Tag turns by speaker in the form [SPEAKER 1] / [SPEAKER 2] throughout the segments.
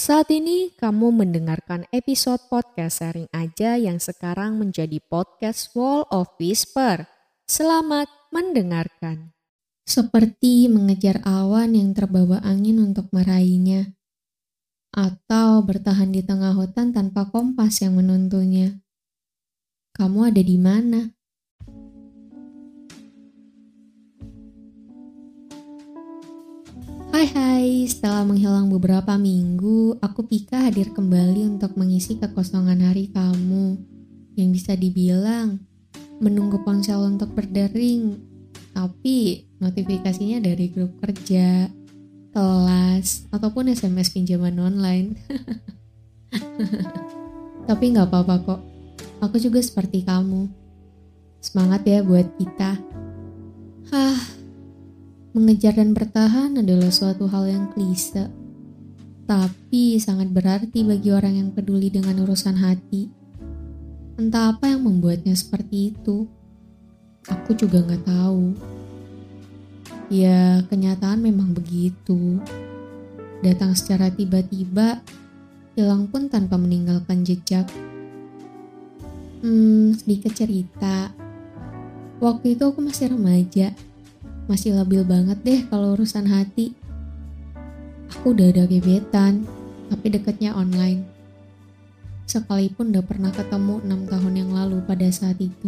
[SPEAKER 1] Saat ini kamu mendengarkan episode podcast sharing aja yang sekarang menjadi podcast Wall of Whisper. Selamat mendengarkan. Seperti mengejar awan yang terbawa angin untuk meraihnya, atau bertahan di tengah hutan tanpa kompas yang menuntunnya. Kamu ada di mana? Hai, setelah menghilang beberapa minggu, aku Pika hadir kembali untuk mengisi kekosongan hari kamu. Yang bisa dibilang, menunggu ponsel untuk berdering, tapi notifikasinya dari grup kerja, kelas, ataupun SMS pinjaman online. Tapi gak apa-apa kok, aku juga seperti kamu. Semangat ya buat kita. Mengejar dan bertahan adalah suatu hal yang klise, tapi sangat berarti bagi orang yang peduli dengan urusan hati. Entah apa yang membuatnya seperti itu, aku juga gak tahu. Ya, kenyataan memang begitu. Datang secara tiba-tiba, hilang pun tanpa meninggalkan jejak. Sedikit cerita. Waktu itu aku masih remaja. Masih labil banget deh kalau urusan hati. Aku udah ada gebetan, tapi deketnya online. Sekalipun udah pernah ketemu 6 tahun yang lalu pada saat itu.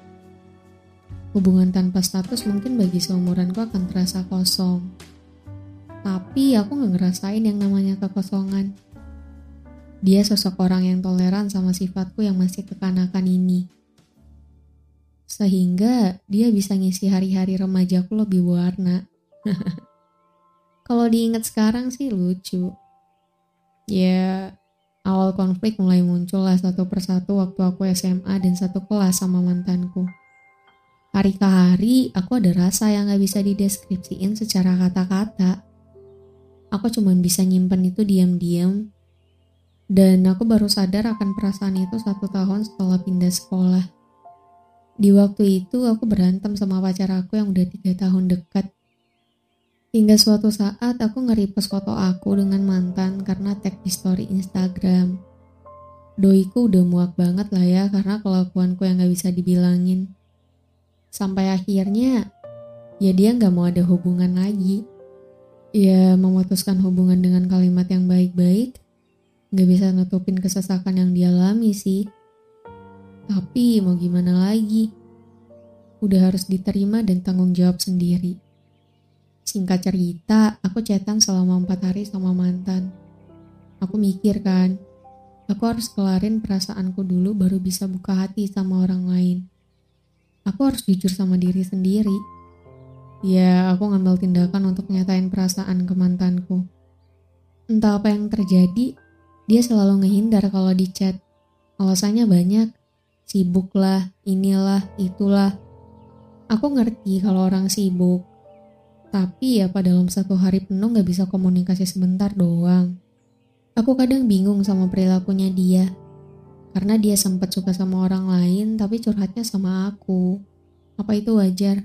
[SPEAKER 1] Hubungan tanpa status mungkin bagi seumuranku akan terasa kosong. Tapi aku gak ngerasain yang namanya kekosongan. Dia sosok orang yang toleran sama sifatku yang masih kekanakan ini. Sehingga dia bisa ngisi hari-hari remajaku lebih berwarna. Kalau diingat sekarang sih lucu. Ya, awal konflik mulai muncul lah satu persatu waktu aku SMA dan satu kelas sama mantanku. Hari ke hari, aku ada rasa yang gak bisa dideskripsiin secara kata-kata. Aku cuma bisa nyimpen itu diam-diam. Dan aku baru sadar akan perasaan itu 1 tahun setelah pindah sekolah. Di waktu itu aku berantem sama pacar aku yang udah 3 tahun dekat. Hingga suatu saat aku nge-repost foto aku dengan mantan karena tag di story Instagram. Doiku udah muak banget lah ya karena kelakuanku yang gak bisa dibilangin. Sampai akhirnya, ya dia gak mau ada hubungan lagi. Ya memutuskan hubungan dengan kalimat yang baik-baik, gak bisa nutupin kesesakan yang dialami sih. Tapi mau gimana lagi? Udah harus diterima dan tanggung jawab sendiri. Singkat cerita, aku chatan selama 4 hari sama mantan. Aku mikir kan, aku harus kelarin perasaanku dulu baru bisa buka hati sama orang lain. Aku harus jujur sama diri sendiri. Ya, aku ngambil tindakan untuk nyatain perasaan ke mantanku. Entah apa yang terjadi, dia selalu ngehindar kalau di chat. Alasannya banyak. Sibuk lah, inilah, itulah. Aku ngerti kalau orang sibuk. Tapi apa dalam 1 hari penuh gak bisa komunikasi sebentar doang. Aku kadang bingung sama perilakunya dia. Karena dia sempat suka sama orang lain tapi curhatnya sama aku. Apa itu wajar?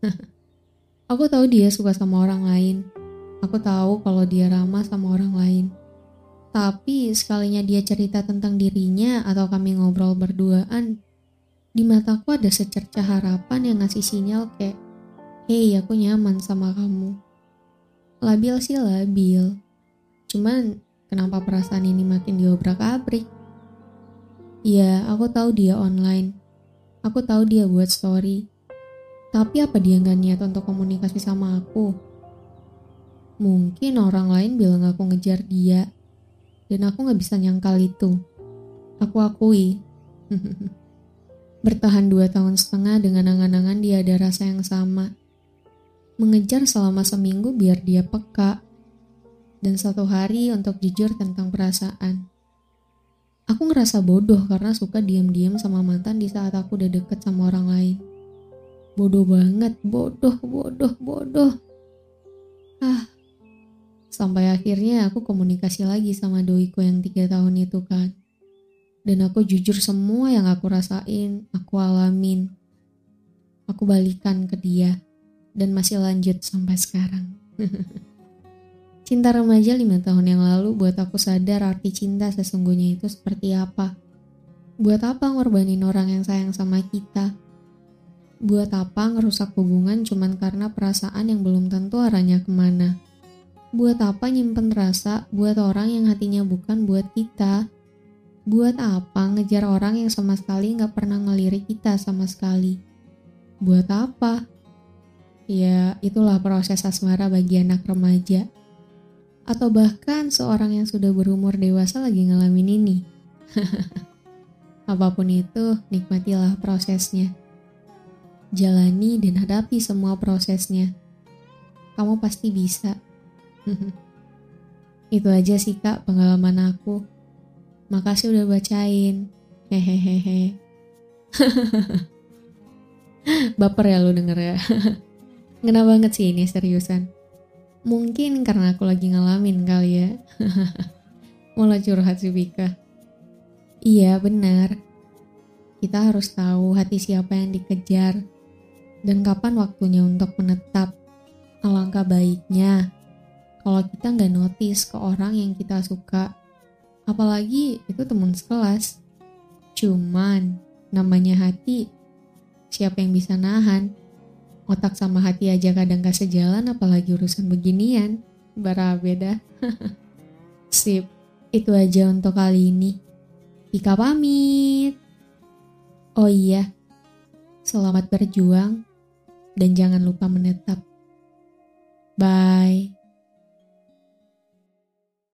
[SPEAKER 1] Aku tahu dia suka sama orang lain. Aku tahu kalau dia ramah sama orang lain. Tapi sekalinya dia cerita tentang dirinya atau kami ngobrol berduaan, di mataku ada secerca harapan yang ngasih sinyal kayak, "Hey, aku nyaman sama kamu." Labil sih labil. Cuman kenapa perasaan ini makin diobrak-abrik? Ya, aku tahu dia online. Aku tahu dia buat story. Tapi apa dia gak niat untuk komunikasi sama aku? Mungkin orang lain bilang aku ngejar dia. Dan aku gak bisa nyangkal itu. Aku akui. Bertahan 2 tahun setengah dengan angan-angan dia ada rasa yang sama. Mengejar selama seminggu biar dia peka. Dan 1 hari untuk jujur tentang perasaan. Aku ngerasa bodoh karena suka diam-diam sama mantan di saat aku udah deket sama orang lain. Bodoh banget, bodoh. Sampai akhirnya aku komunikasi lagi sama doiku yang 3 tahun itu kan. Dan aku jujur semua yang aku rasain, aku alamin. Aku balikan ke dia dan masih lanjut sampai sekarang. Cinta remaja 5 tahun yang lalu buat aku sadar arti cinta sesungguhnya itu seperti apa. Buat apa ngorbanin orang yang sayang sama kita? Buat apa ngerusak hubungan cuman karena perasaan yang belum tentu arahnya kemana? Buat apa nyimpen rasa buat orang yang hatinya bukan buat kita? Buat apa ngejar orang yang sama sekali gak pernah ngelirik kita sama sekali? Buat apa? Ya, itulah proses asmara bagi anak remaja. Atau bahkan seorang yang sudah berumur dewasa lagi ngalamin ini. Apapun itu, nikmatilah prosesnya. Jalani dan hadapi semua prosesnya. Kamu pasti bisa. Itu aja sih Kak pengalaman aku. Makasih udah bacain. Hehehehe. Baper ya lu denger ya. Ngena banget sih ini seriusan. Mungkin karena aku lagi ngalamin kali ya. Mulai curhat si Bika. Iya benar. Kita harus tahu hati siapa yang dikejar. Dan kapan waktunya untuk menetap. Alangkah baiknya kalau kita gak notice ke orang yang kita suka. Apalagi itu teman sekelas. Cuman namanya hati, siapa yang bisa nahan? Otak sama hati aja kadang gak sejalan, apalagi urusan beginian. Barabe dah. Sip, itu aja untuk kali ini. Ika pamit. Oh iya, selamat berjuang dan jangan lupa menetap. Bye.